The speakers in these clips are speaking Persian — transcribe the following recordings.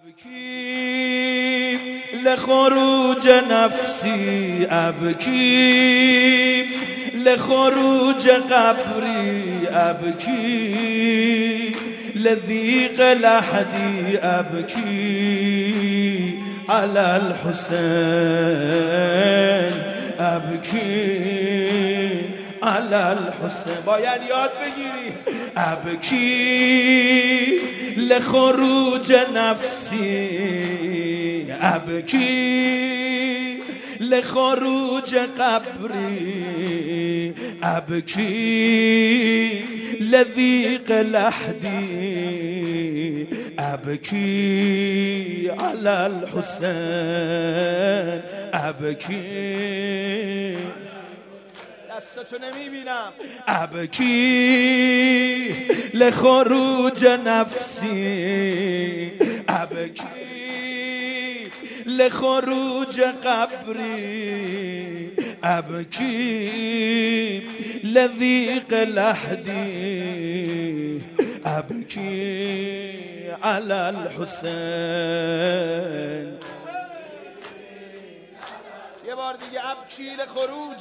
أبكي لخروج نفسي، أبكي لخروج قبري، أبكي لضيق لحدي، أبكي على الحسين، أبكي على الحسين. باید یاد بگیری. أبكي لخروج نفسي، أبكي لخروج قبري، أبكي لضيق لحدي، أبكي على الحسين، أبكي دستتو نمیبینم. أبكي لخروج نفسي، أبكي لخروج قبري، أبكي لضيق لحدي، أبكي على الحسين. یه بار دیگه. ابکی لخروج،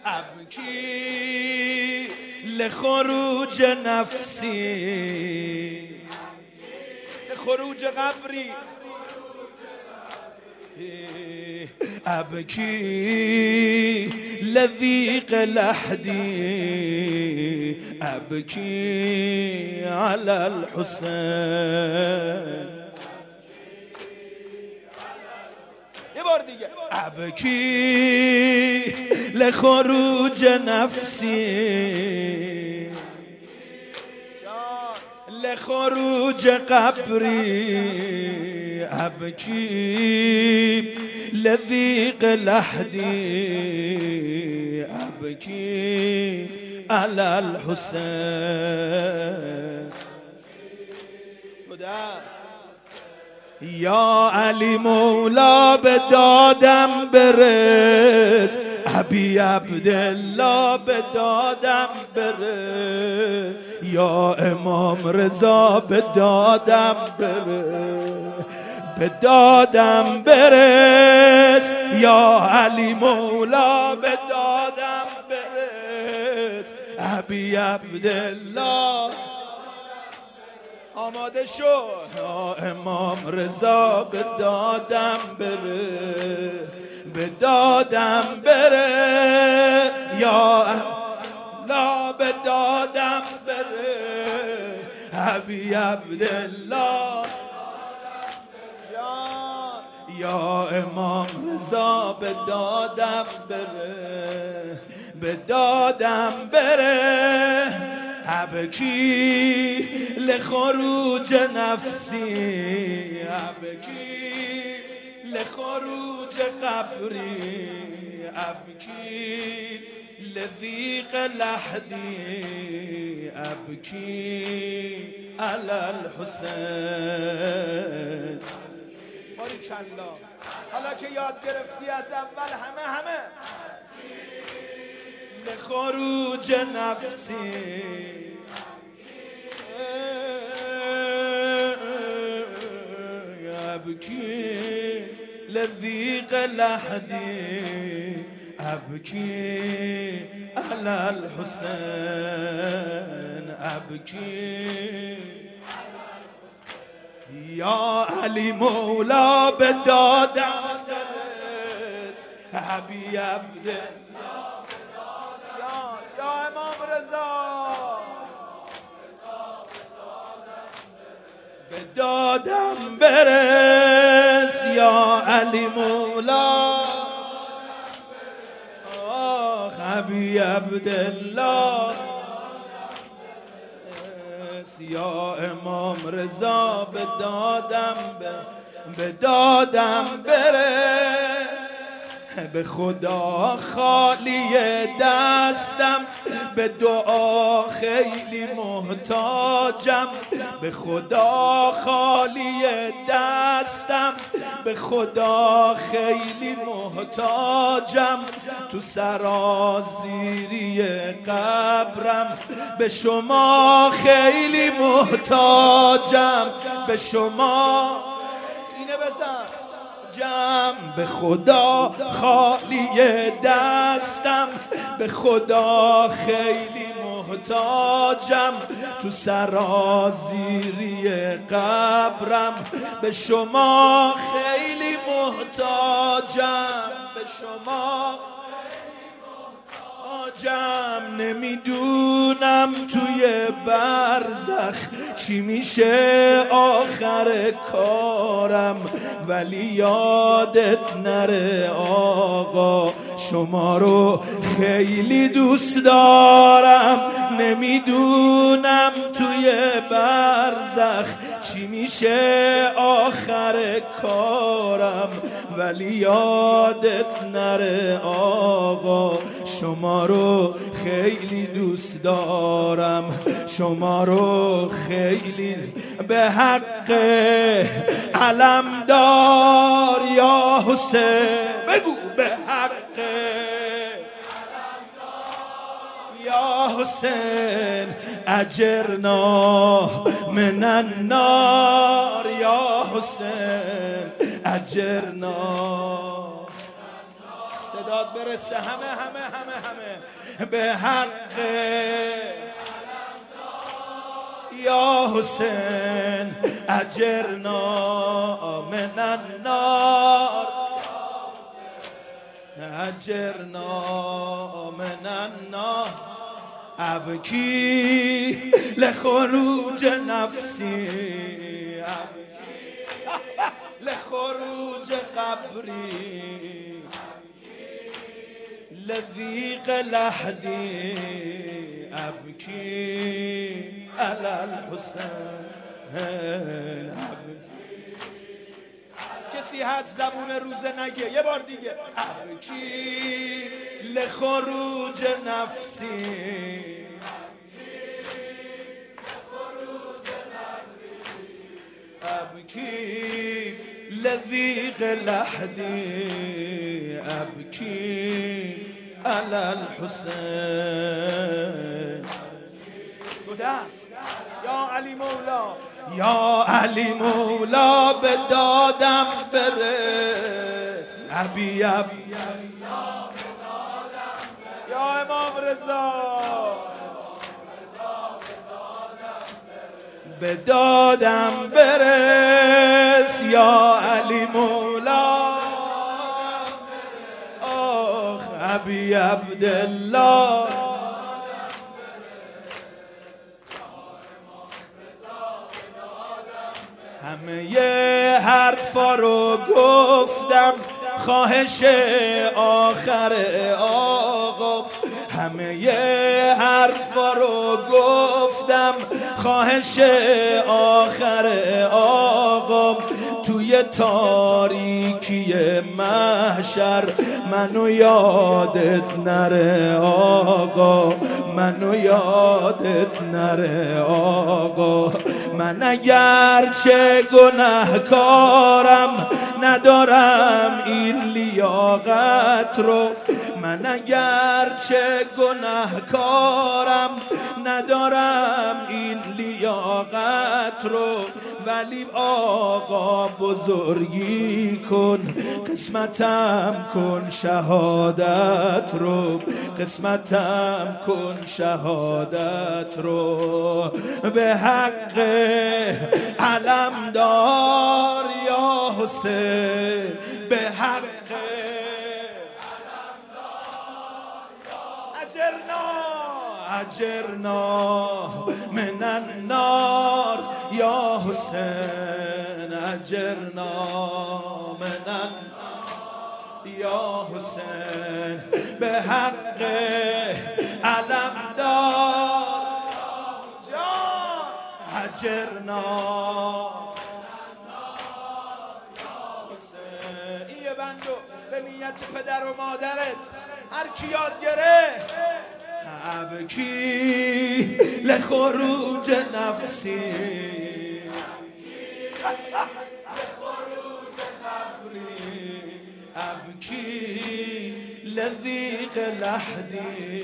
ابکی لخروج نفسی، لخروج قبری، ابکی لضيق لحدي، ابكي على الحسين. أبكي لخروج نفسي، لخروج قبري، أبكي لضيق لحدي، أبكي على الحسين. یا علی مولا به دادم برس، ابی عبدالله به دادم برس، یا امام رضا به دادم برس، به دادم برس، یا علی مولا به دادم برس، ابی عبدالله آماده شو، یا امام رضا به دادم بره، به دادم بره، یا لا به دادم بره، ابی عبدالله یا امام رضا به دادم بره، به دادم بره. أبكي لخروج نفسي، أبكي لخروج قبري، أبكي لضيق لحدي، أبكي على الحسين. بارك الله. حالا که یاد گرفتی از اول همه لخروج نفسي، أبكي لضيق لحدي، أبكي على الحسين، أبكي يا علي مولا بدادم درس، أبي عبدالله یا امام رضا به دادم برس، یا علی مولا آخ ابی عبدالله، یا امام رضا به دادم برس. به خدا خالی دستم، به دعا خیلی محتاجم، به خدا خالی دستم، به خدا خیلی محتاجم، تو سرازیری قبرم به شما خیلی محتاجم، به شما به خدا خالی دستم، به خدا خیلی محتاجم، تو سرازیری قبرم به شما خیلی محتاجم، به شما نمیدونم توی برزخ چی میشه آخر کارم، ولی یادت نره آقا شما رو خیلی دوست دارم. نمیدونم توی برزخ چی میشه آخر کارم، ولی یادت نره آقا شما رو خیلی دوست دارم، شما رو خیلی. به حق علمدار یا حسین بگو، به حق یا حسین اجرنا من النار، یا حسین اجرنا. صدات برسه همه به حق یا حسین اجرنا من النار، اجرنا من النار. ابکی لخروج نفسی، لخروج قبری، لذیق لحدی، ابکی علی الحسین. کسی هست زبون روزه نگه؟ یه بار دیگه. ابکی لخروج نفسی، ابکی لذیق لحدی، ابکی علی الحسین. گودست یا علی مولا، یا علی مولا به دادم برس، عبی یا امام رضا به دادم برس، یا علی مولا آخ ابی عبدالله. همه یه حرفا رو گفتم، خواهش آخر آقا. همه یه حرفا رو گفتم، خواهش آخر آقا. توی تاریکی محشر منو یادت نره آقا، منو یادت نره آقا. من اگرچه گناهکارم ندارم این لیاقت رو، من اگرچه گناهکارم ندارم این لیاقت رو، ولی آقا بزرگی کن، قسمتم کن شهادت رو، قسمتم کن شهادت رو. به حق علمدار یا حسین، به حق اجرنا من النار یا حسین، اجرنا من النار یا حسین. به حق علمدار جان اجرنا حسین. این یه بندو به نیت پدر و مادرت هر کی یاد گره. ابکی لخروج نفسی، لخروج قبری، ابکی لذیق لحدی،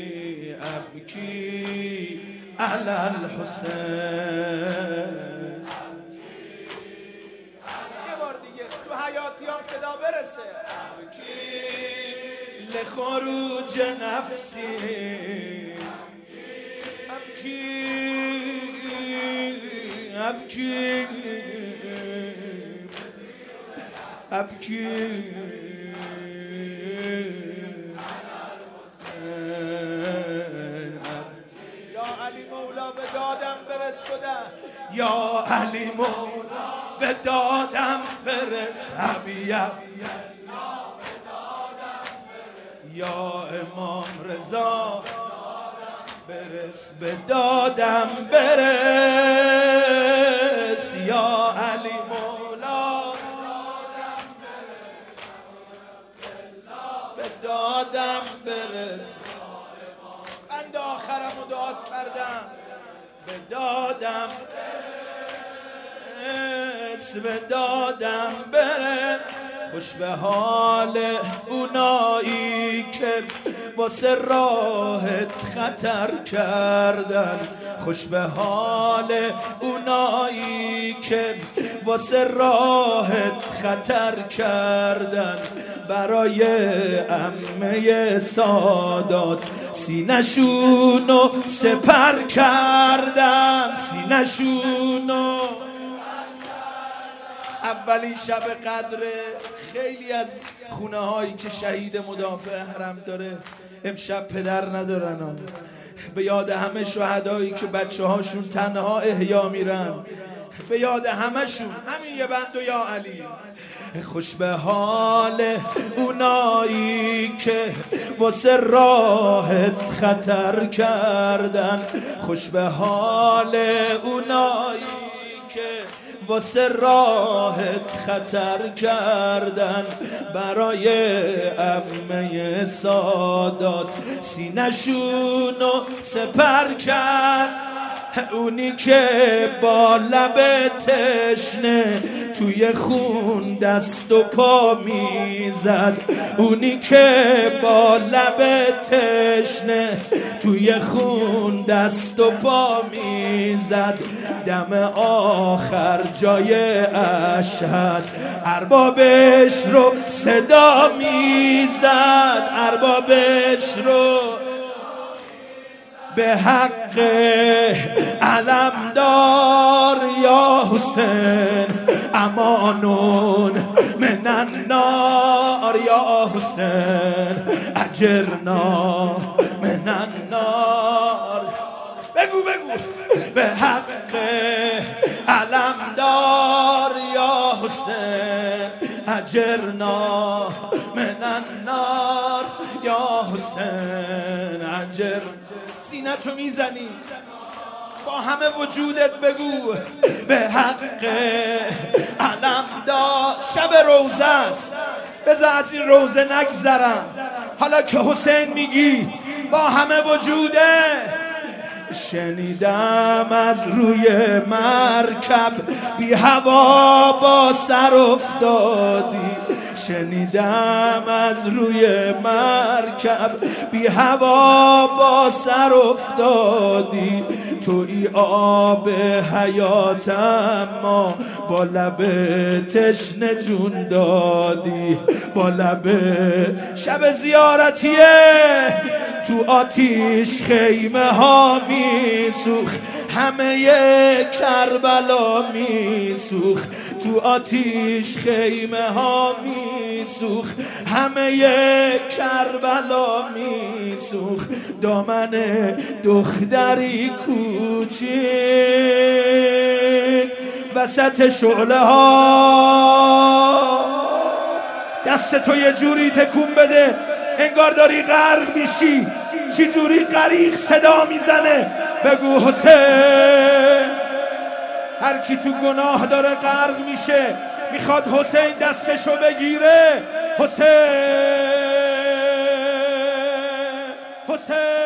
ابکی علی الحسین. یه بار دیگه تو حیاتی هم صدا برسه. ابکی لخروج نفسی، ابکی ابکی ابکی یا علی مولا به دادم برس خدا، یا علی مولا به دادم برس حبیب، یا امام رضا برس به دادم برس، یا علی مولا به دادم برس. بند آخرم رو داد کردم، به دادم برس، به دادم برس. خوش به حال اونایی که واسه راهت خطر کردن، خوش به حال اونایی که واسه راهت خطر کردن، برای عمه سادات سینشونو سپر کردن، سینشونو. اولین شب قدره، خیلی از خونه هایی که شهید مدافع حرم داره امشب پدر ندارن، به یاد همه شهدایی که بچه هاشون تنها احیا میرن، به یاد همشون همین یه بند و یا علی. خوش به حال اونایی که واسه راهت خطر کردن، خوش به حال اونایی که واسه راهت خطر کردن، برای عمه سادات سینشونو سپر کرد. اونی که با لب تشنه توی خون دست و پا میزد، اونی که با لب تشنه توی خون دست و پا میزد، دم آخر جای اشهد اربابش رو صدا میزد، اربابش رو به حق علمدار یا حسین، امانون من النار یا حسین، اجرنا من النار. بگو بگو به حق علمدار یا حسین، اجرنا من النار یا حسین، اجر. سینتو میزنی با همه وجودت بگو به حق علمدار. شب روزه است، بذار از این روزه نگذرم. حالا که حسین میگی با همه وجوده، شنیدم از روی مرکب بی هوا با سر افتادی، شنیدم از روی مرکب بی هوا با سر افتادی، توی آب حیاتم ما با لب تشنه جون دادی، با لب. شب زیارتیه، تو آتیش خیمه ها میسوخت، همه کربلا میسوخت، تو آتیش خیمه ها میسوخت، همه کربلا میسوخت. دامن دختری کوچیک وسط شعله ها، دست تو یه جوری تکون بده انگار داری غرق میشی. چی جوری غریق صدا میزنه؟ بگو حسین. هر کی تو گناه داره غرق میشه میخواد حسین دستشو بگیره. حسین حسین